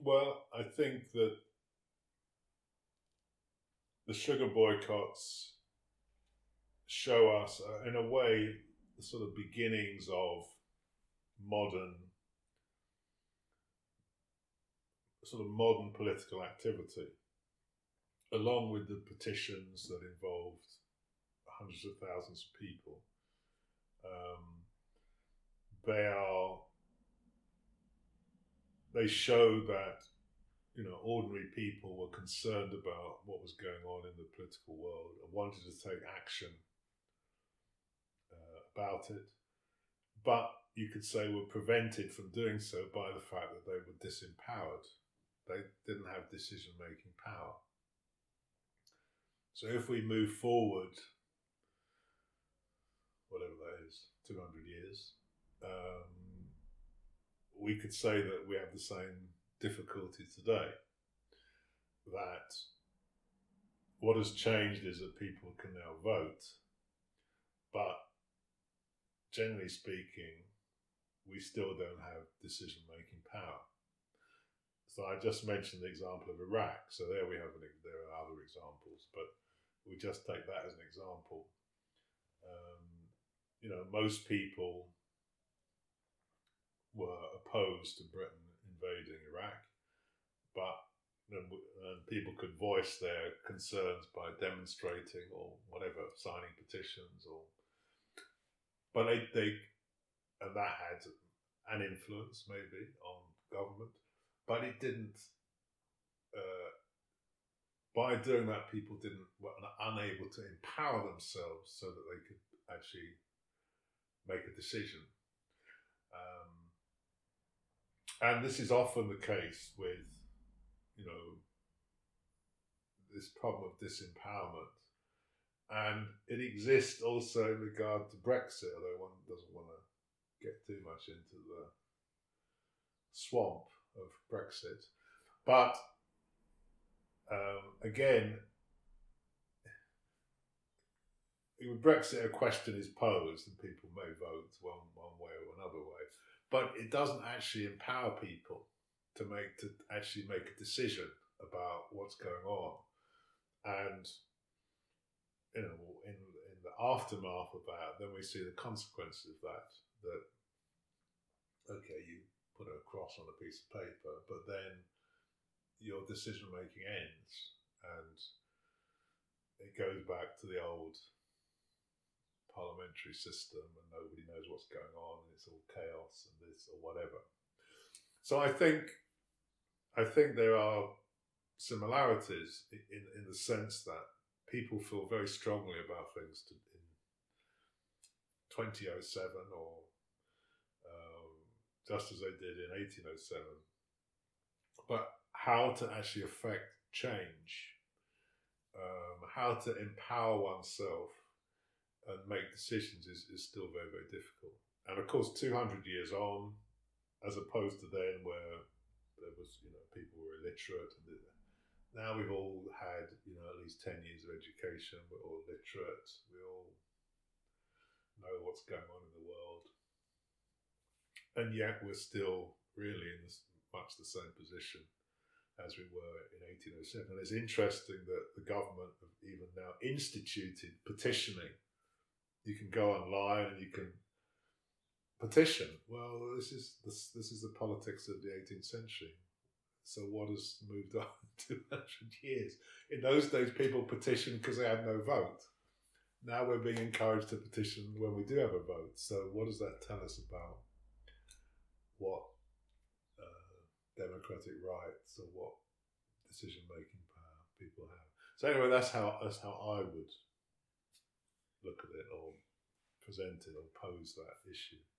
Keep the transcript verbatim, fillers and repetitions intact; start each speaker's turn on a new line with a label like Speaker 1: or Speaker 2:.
Speaker 1: Well, I think that the sugar boycotts show us, uh, in a way, the sort of beginnings of modern, sort of modern political activity, along with the petitions that involved hundreds of thousands of people. Um, they are, they show that, you know, ordinary people were concerned about what was going on in the political world and wanted to take action uh, about it. But you could say were prevented from doing so by the fact that they were disempowered. They didn't have decision-making power. So if we move forward, whatever that is, two hundred years, um, we could say that we have the same difficulty today. That what has changed is that people can now vote, but generally speaking, we still don't have decision-making power. So I just mentioned the example of Iraq. So there we have, an, there are other examples, but we just take that as an example. Um, you know, most people were opposed to Britain invading Iraq, but you know, and people could voice their concerns by demonstrating or whatever, signing petitions, or but they, they and that had an influence maybe on government, but it didn't. Uh, by doing that, people didn't were unable to empower themselves so that they could actually make a decision. Um, and this is often the case with, you know, this problem of disempowerment, and it exists also in regard to Brexit. Although one doesn't want to get too much into the swamp of Brexit. But um, again, with Brexit, a question is posed and people may vote one, one way or another way. But it doesn't actually empower people to make to actually make a decision about what's going on. And you know, in, in the aftermath of that, then we see the consequences of that. That okay, you put a cross on a piece of paper, but then your decision making ends, and it goes back to the old parliamentary system, and nobody knows what's going on, and it's all chaos and this or whatever. So I think, I think there are similarities in in the sense that people feel very strongly about things to, in twenty oh seven, or um, just as they did in eighteen oh seven. But how to actually affect change, um, how to empower oneself and make decisions is, is still very, very difficult. And of course, two hundred years on, as opposed to then where there was, you know, people were illiterate. And now we've all had, you know, at least ten years of education. We're all literate. We all know what's going on in the world. And yet we're still really in this, much the same position as we were in eighteen oh seven. And it's interesting that the government have even now instituted petitioning. You can go online and you can petition. Well, this is this, this is the politics of the eighteenth century. So what has moved on two hundred years? In those days, people petitioned because they had no vote. Now we're being encouraged to petition when we do have a vote. So what does that tell us about what uh, democratic rights or what decision-making power people have? So anyway, that's how that's how I would look at it, or present it, or pose that issue.